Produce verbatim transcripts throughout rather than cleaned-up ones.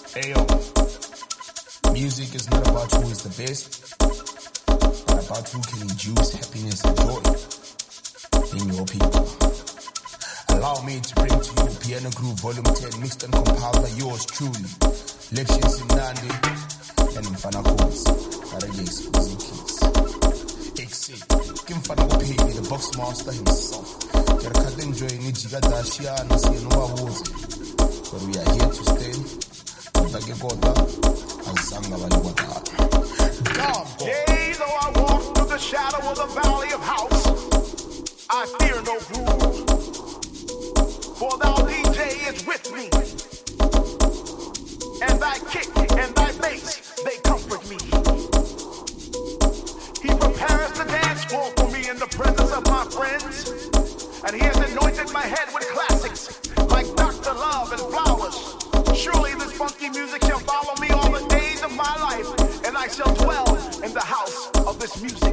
Ayo, music is not about who is the best, but about who can induce happiness and joy in your people. Allow me to bring to you Piano Groove Volume ten, mixed and compiled by yours truly, Lections in Nandi and Mfana Codes, Parages, Music Kids. Exit, Kimfana Kopeli, the box master himself. Kerkade enjoying it, Jiga Dashia, and Sienova Woze. But we are here to stay. Yea, though I walk through the shadow of the valley of house, I fear no gloom, for thou D J is with me, and thy kick and thy bass, they comfort me. He prepares the dance floor for me in the presence of my friends, and he has anointed my head with classics like Doctor Love and Flowers. Surely this funky music shall follow me all the days of my life, and I shall dwell in the house of this music.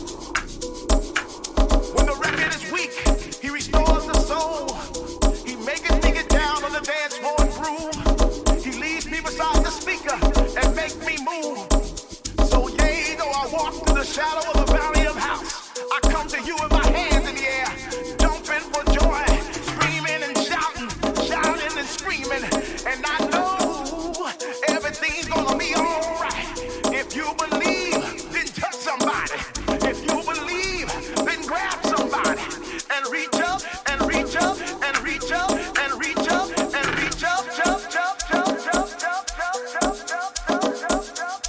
When the record is weak, he restores the soul. He maketh me get down on the dance floor and groove. He leads me beside the speaker and make me move. So yea, though I walk through the shadow of the valley of house, I come to you with my hands in the air, jumping for joy, screaming and shouting, shouting and screaming. And I know everything's gonna be alright. If you believe, then touch somebody. If you believe, then grab somebody. And reach up, and reach up, and reach up, and reach up, and reach up, jump, jump, jump, jump, jump, jump, jump, jump, jump,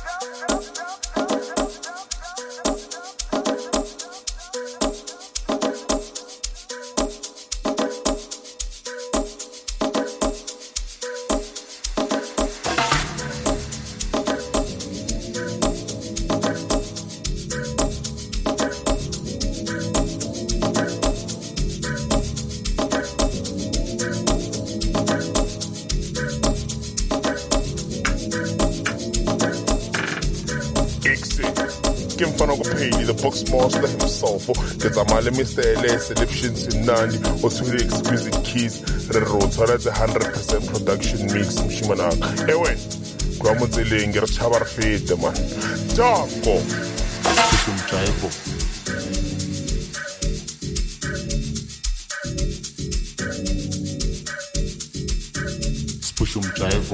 the box master himself. Because I'm all Mister L A selections in Nandi, or to the exquisite keys, Rerota, that's a hundred percent production mix, Mshimanak. Ewen, Gramoziling, Chabar Fate, the man. Taco. Spushum Jaivo.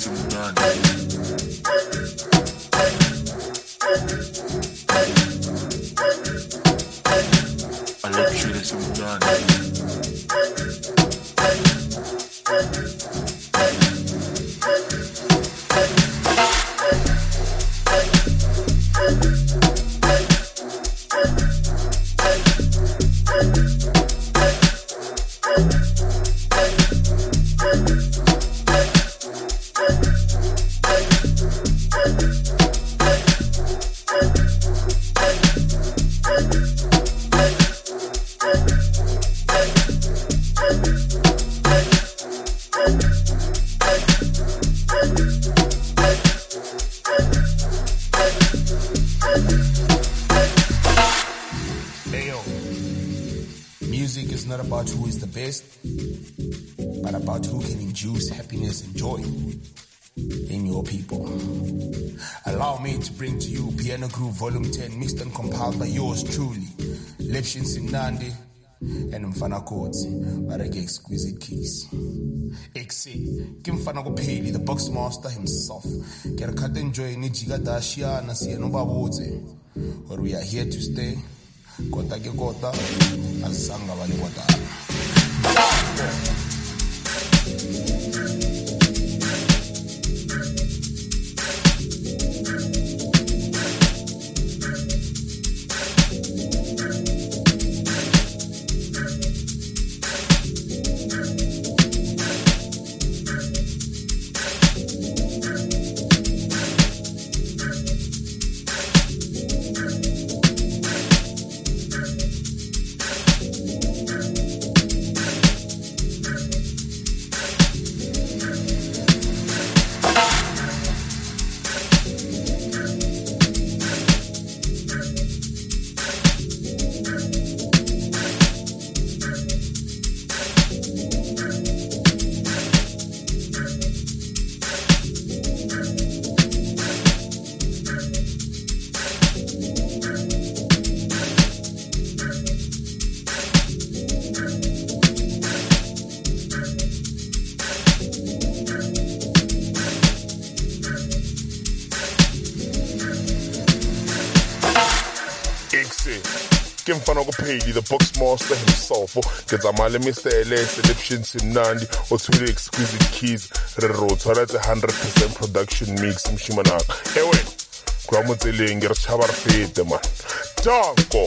Music is not about who is the best, but about who can induce happiness and joy in your people. Allow me to bring to you Piano Groove Volume ten, mixed and compiled by yours truly, Lepshin Simnandi and Mfana Kotsi, Bareke Exquisite Keys. X Kim Mfana Kopeli, the box master himself. Get cut enjoy Nijiga Dashia Nasi and Obaboze. Or we are here to stay. Kota ke kota, asanga vale kota. Kim Mfana Kopeli, the box master himself. Get a male Mister L S, Lepshin Simnandi, or Tuli Exquisite Keys, Rerota, that's a hundred percent production mix, Mshimanak. Ewe, Gramotele, get a chabar fate, man. Danko.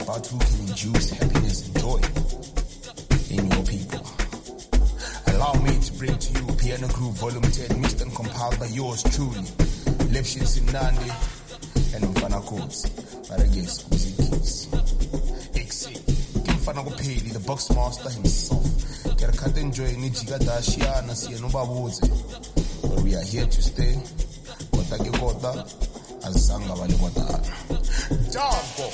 about who can induce happiness and joy in your people. Allow me to bring to you Piano Groove Volume ten, mixed and compiled by yours truly, Lepshin Simnandi and Mfana Codes. But I guess Music Keys. Exit. Mfana Kopeli, the box master himself. Get a cut enjoy Nijiga Dashiana, see no babuze. But we are here to stay. Kota ke kota, azanga wale kota. Jambo!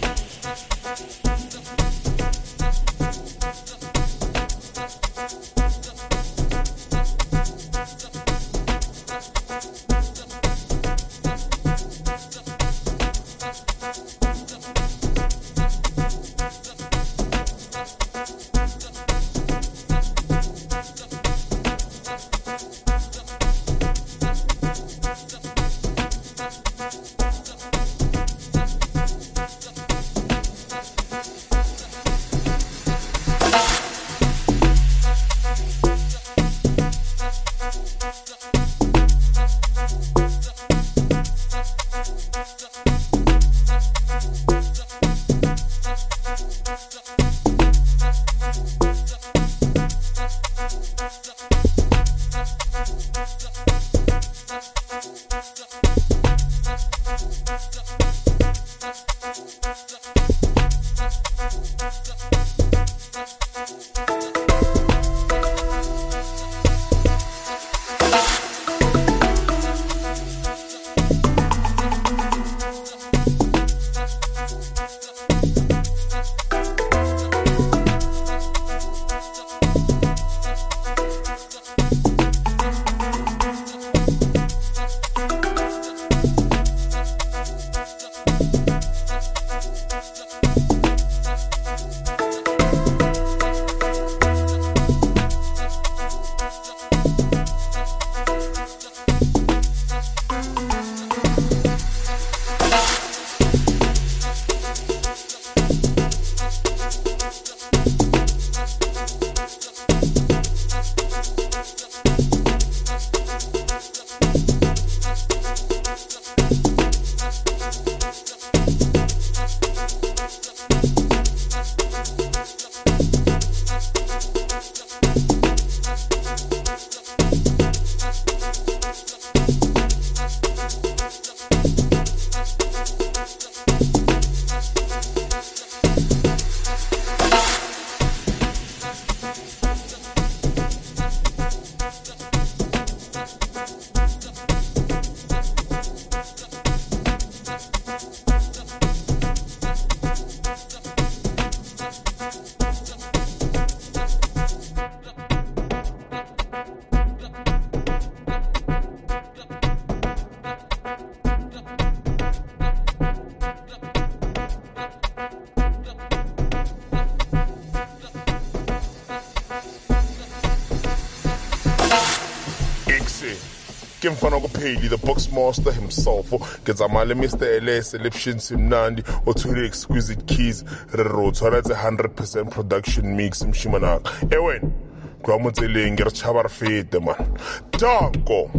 Mfana Kopeli, the box master himself. Gezamale Mister L S, Lepshin Simnandi, or to the exquisite keys, Rero, so that's a hundred percent production mix, Mshimanak. Ewen, Gramoteling, Gerchabar Fate, the man. Danko.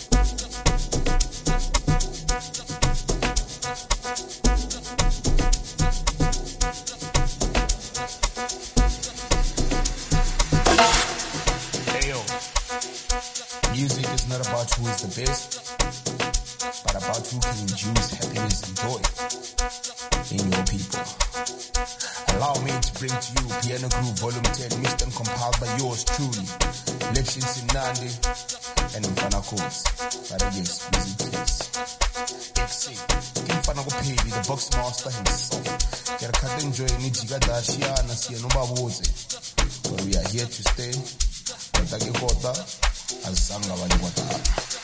Music is not about who is the best, but about who can induce happiness and joy in your people. Allow me to bring to you Piano Groove Volume ten, mixed and compiled by yours truly, Lipshin Sinandi and Mfana Codes. But yes, music is. X C, Mfana Kopeli, the box master himself. Get a cut enjoy Nijiga Dashia and Asia Noba Woze. But we are here to stay. Kota Kota. Azanga wali watara.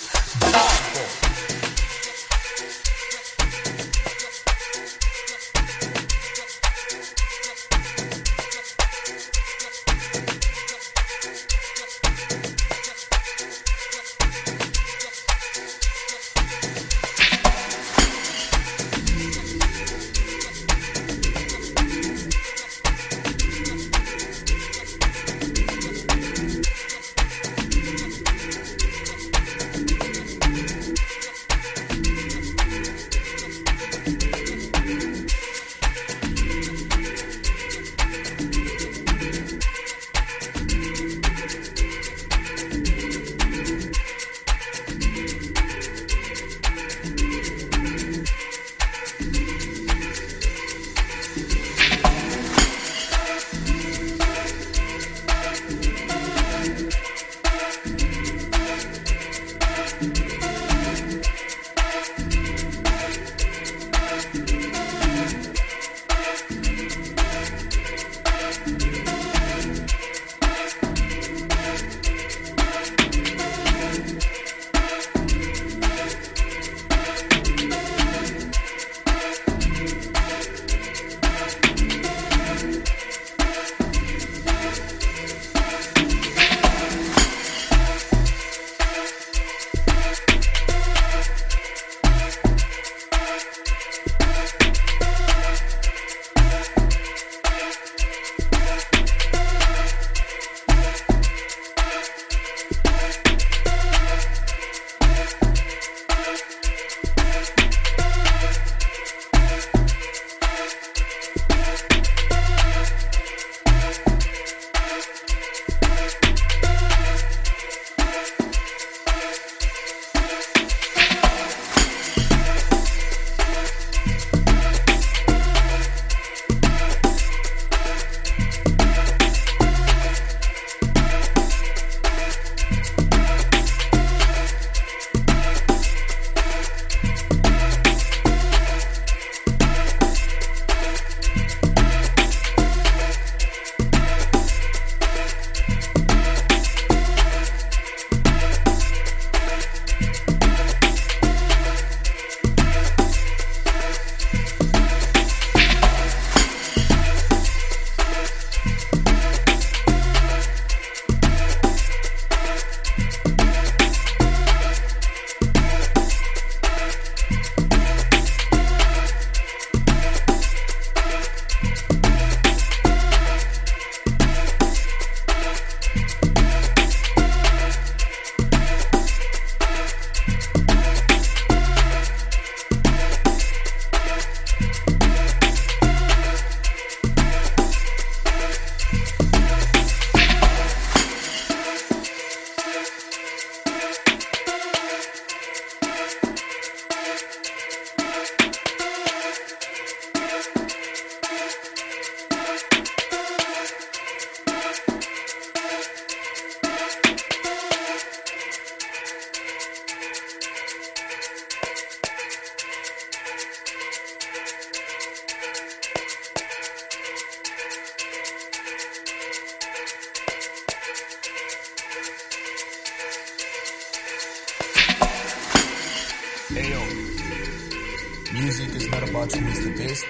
Music is not about who is the best,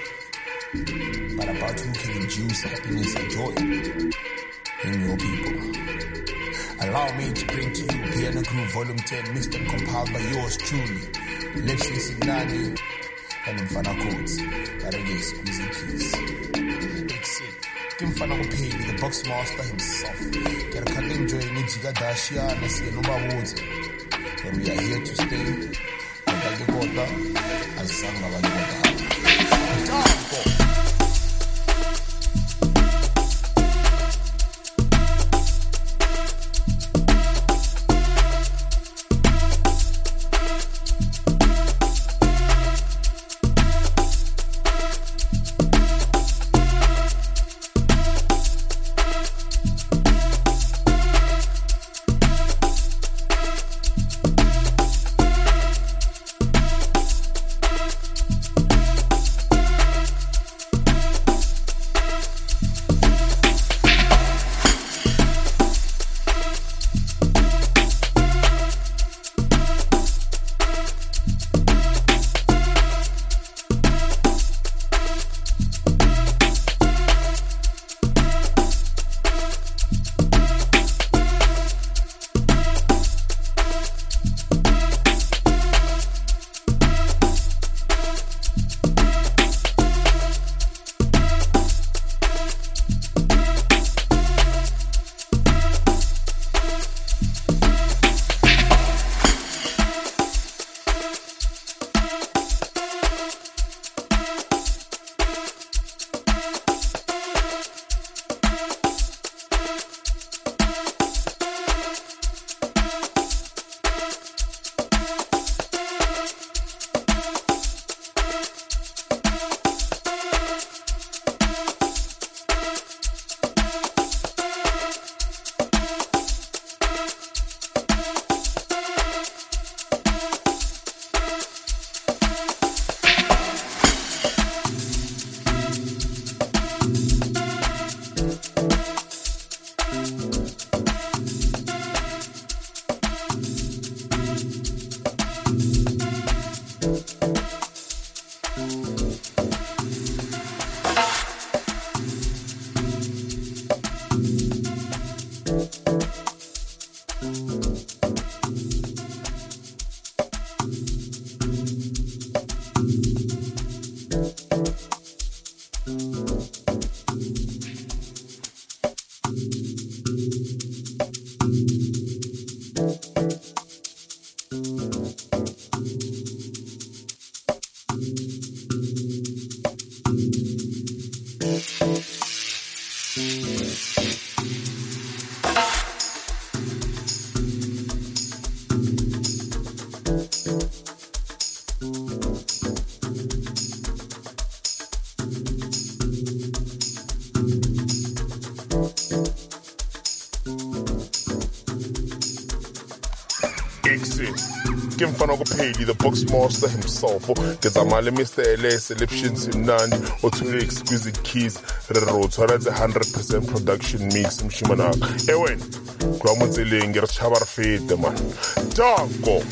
but about who can induce happiness and joy in your people. Allow me to bring to you Piano Groove Volume ten, mixed and compiled by yours truly, Lipshin Sinani and Mfana Codes. But it is Squeezy Keys. X C, Mfana Kopeli, the box master himself. Get a cut enjoy Nijiga Dashia and Asia Noba Woze. that we are here to stay. Kota azisanga abantu kodwa. Mfana kupheli the box master himself ngezamale Mister L S Selections imnandi othule exquisite keys rerotshwara the one hundred percent production mix mshimana ewen kwa motseleng re tshaba re fete man Danko.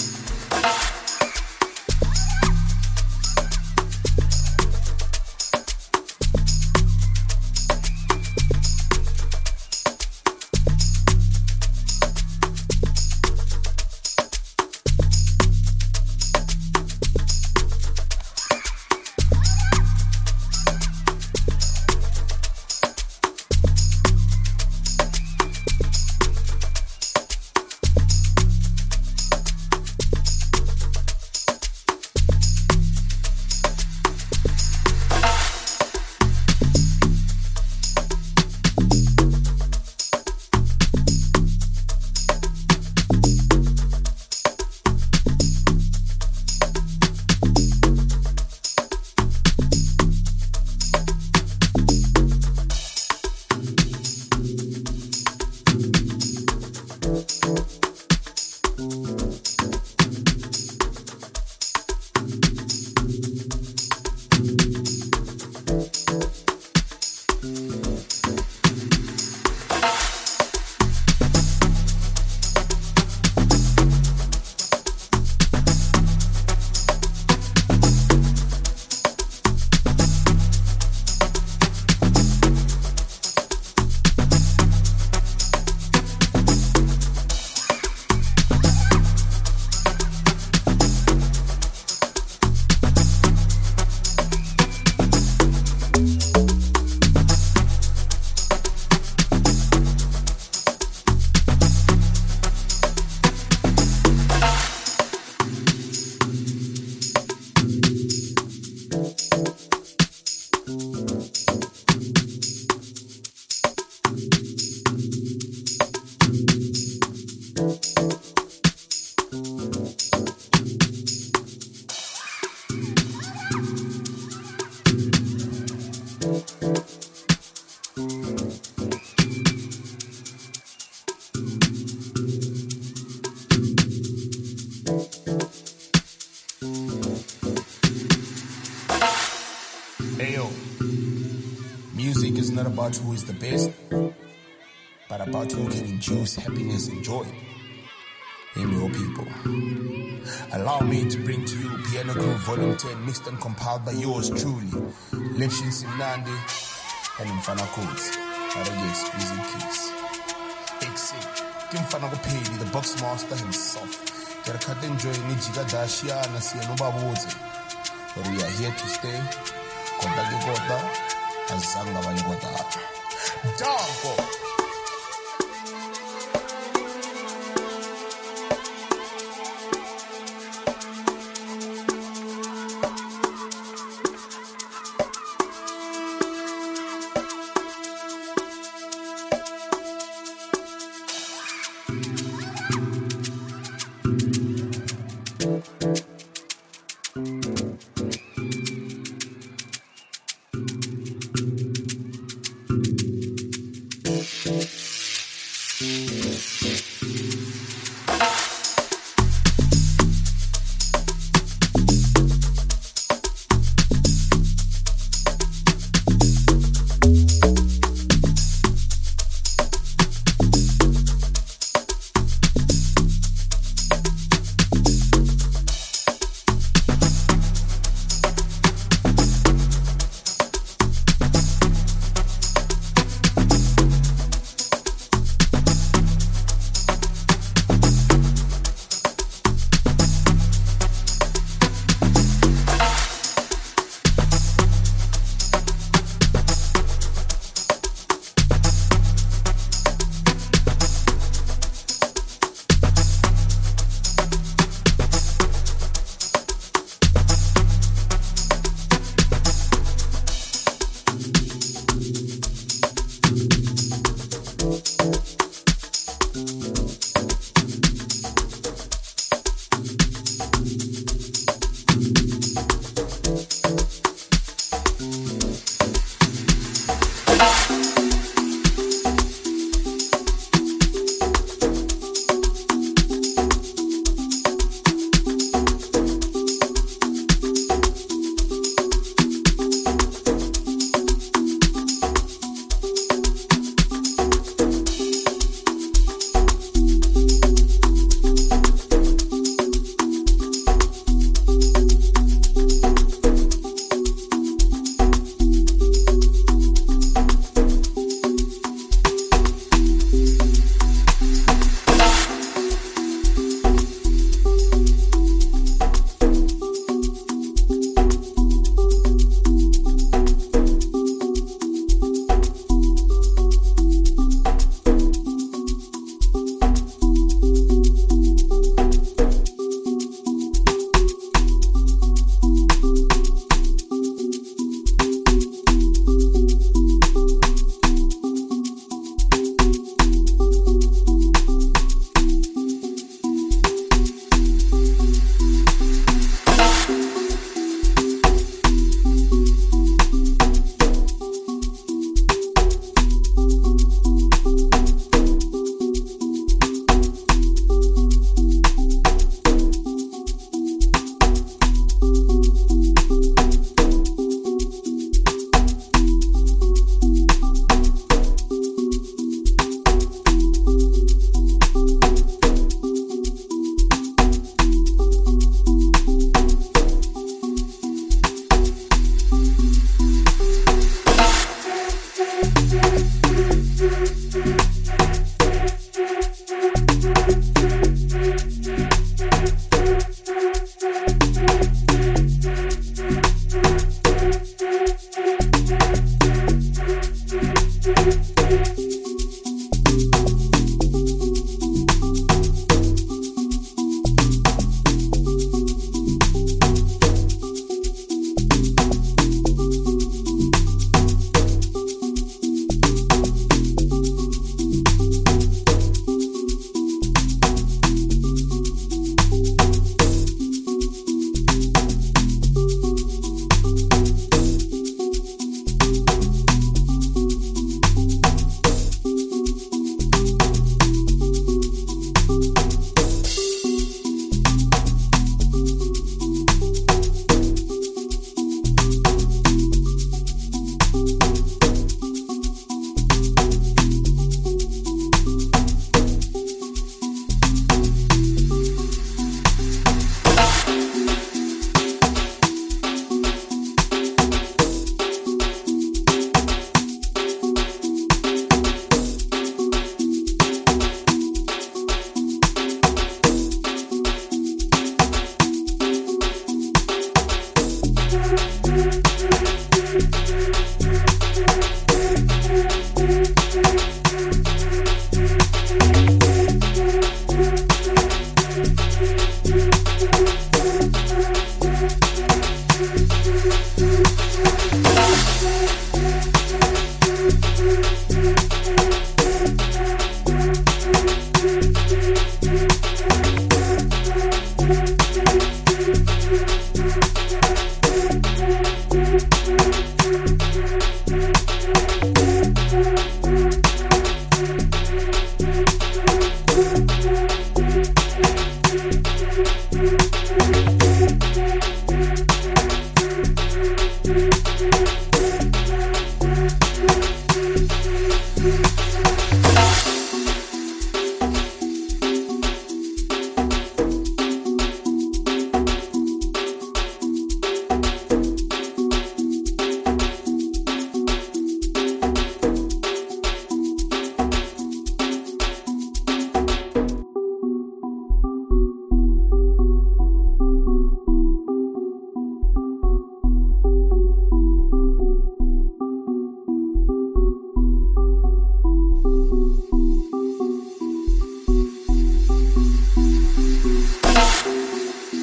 about who is the best, but about who can induce happiness and joy in your people. Allow me to bring to you Piano Crew Volume ten, mixed and compiled by yours truly, Lipshin Simnandi and Mfana Codes, Aragex Music Keys. Exit, Kimfana Kopeli, the box master himself. Kerakate enjoy Nijiga Dashia Nasiano Babuze. But we are here to stay. Kota Gota, Azanga Valigota. Dango!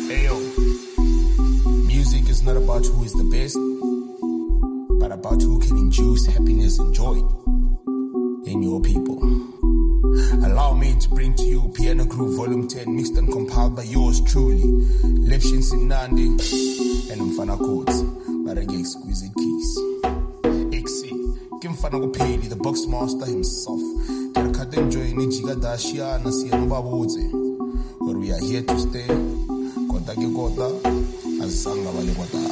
Ayo, music is not about who is the best, but about who can induce happiness and joy in your people. Allow me to bring to you Piano Groove Volume ten, mixed and compiled by yours truly, Lepshin Sinandi and Mfana Codes, Marage Exquisite Keys. X C, Kimfana Gopeli, the box master himself. Terkaden joy ni jiga dashia na siya nubabuze. But we are here to stay. Kota ki kota, azanga wale kota.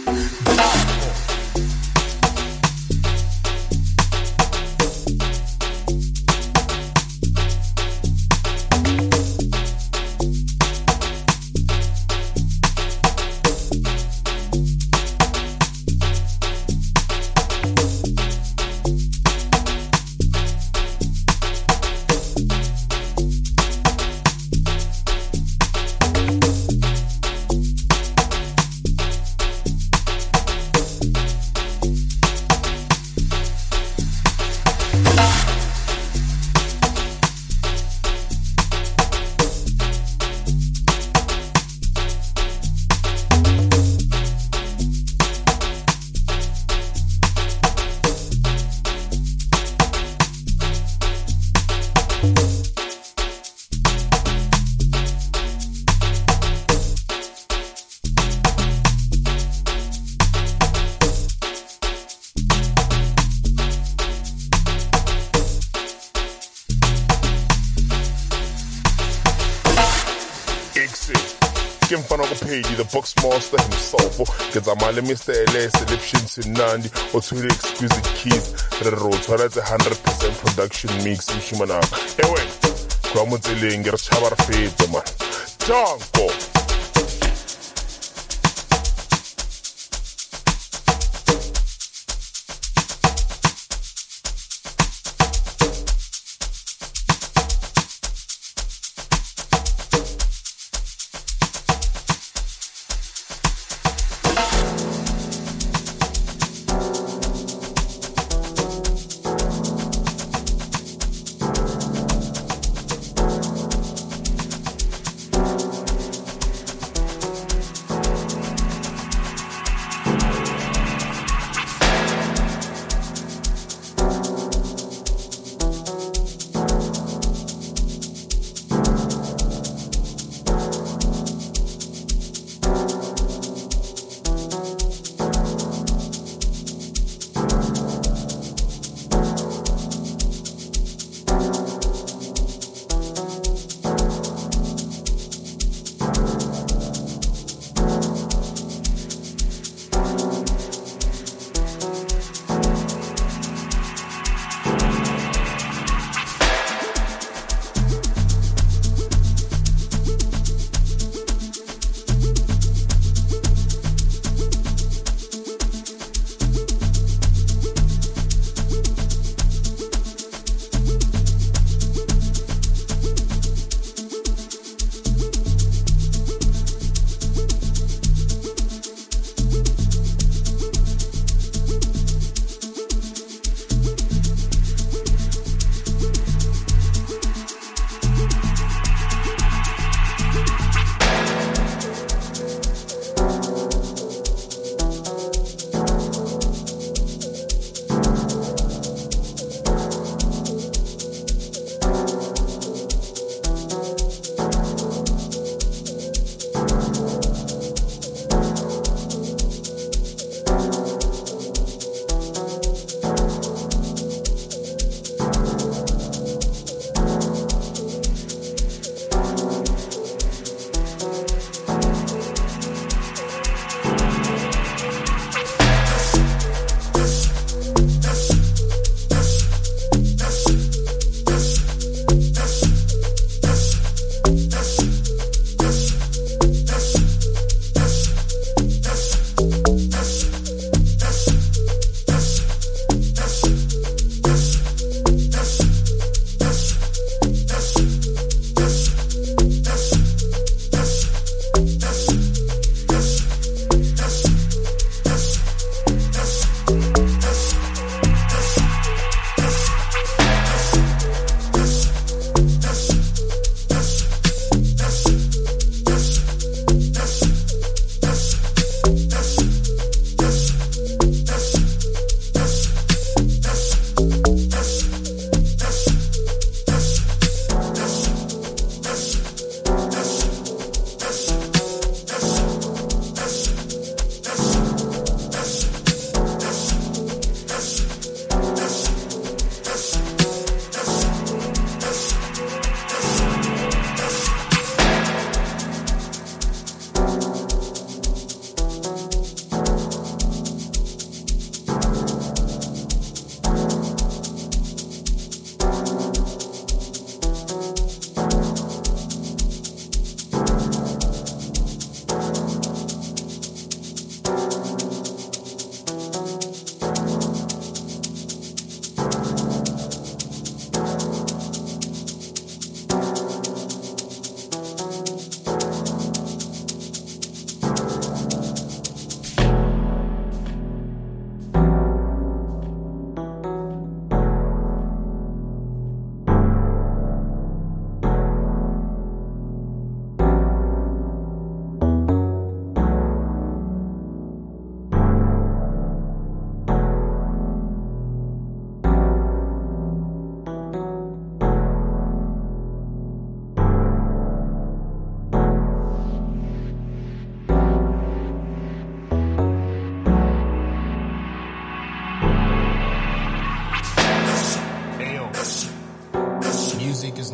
The box master himself, because I'm all Mister L S, Lepshin Sinandi, or to the Exquisite Keys, the road, so that's a hundred percent production mix, Mshimana. Anyway, Kwamuteling, get a chabar fade, man. Janko.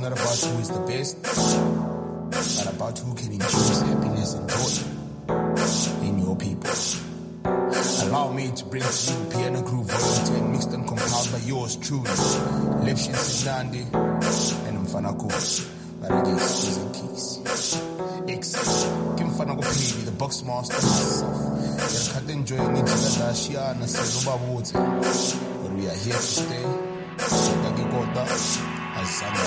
not about who is the best, but about who can infuse happiness and joy in your people. Allow me to bring to you Piano Groove Volume ten, mixed and compiled by yours truly, Lipshin Sinandi and Mfana Koos, Barangay Season Keys. X, Kim Fana Kopili, the box master myself. Yes, can't enjoy any Jilada and Saluba Water, but we are here to stay. So Dagi Gota, as Sandra.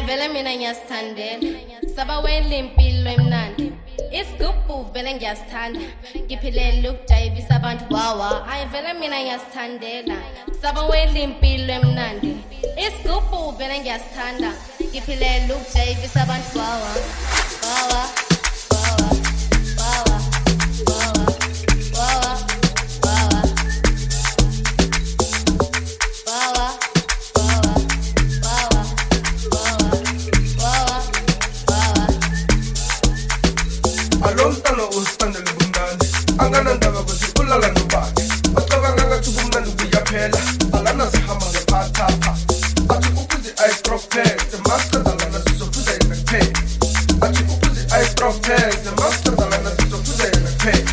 vele mina ngiyasithandela saba welimpilo emnandi isigubhu vele ngiyasithanda ngiphilela ukujayivisa abantu wawa hayi vele mina ngiyasithandela saba welimpilo emnandi isigubhu vele ngiyasithanda ngiphilela ukujayivisa abantu wawa wawa wawa wawa wawa wawa wawa wawa Alomntana usithandele ubumnandi anganandaba kuthi ulala nobani acabanga ngathi ubumnandi buyaphela alana sihamba ngephathapha athi ukuze ayidropeze masterdalana sizophuza yena kuphela athi ukuze ayidropeze masterdalana sizophuza yena kuphela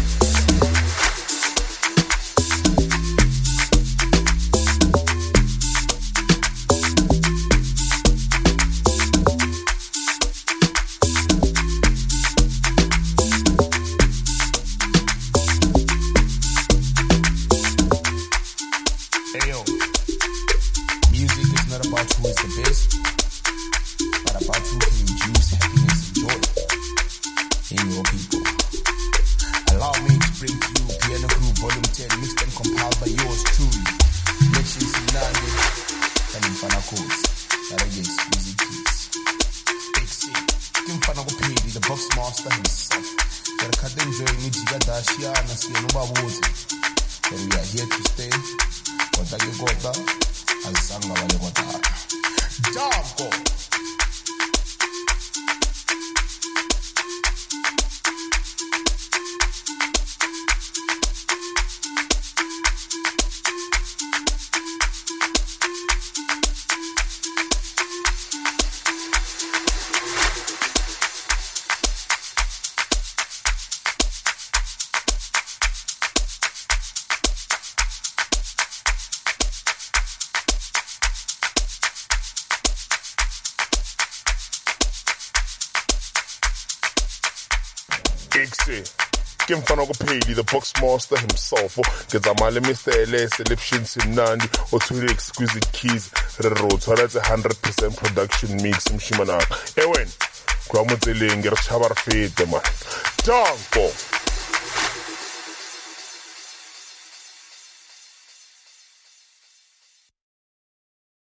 Who is the best, but about who can induce happiness and joy in your people. Allow me to bring to you Piano Group Volume ten, mixed and compiled by yours truly, Lections in Nandi and Mfana Codes, Narages Music Keys. Big C, Kimfana Gopedi, the box master himself. Yarkade enjoy Nijiga Dashia and Sianuba Wozi. But we are here to stay. Kota Gota, and Sanga Valekota. Jambo. Kimfana Gopedi, the box master himself. Gezamale Mister L S, Lipshins in Nandi, or to the exquisite keys, Rero, so that's a hundred percent production mix, Mshimanak. Ewen, Kwamuteling, Gerchabar Fate, man. Tanko.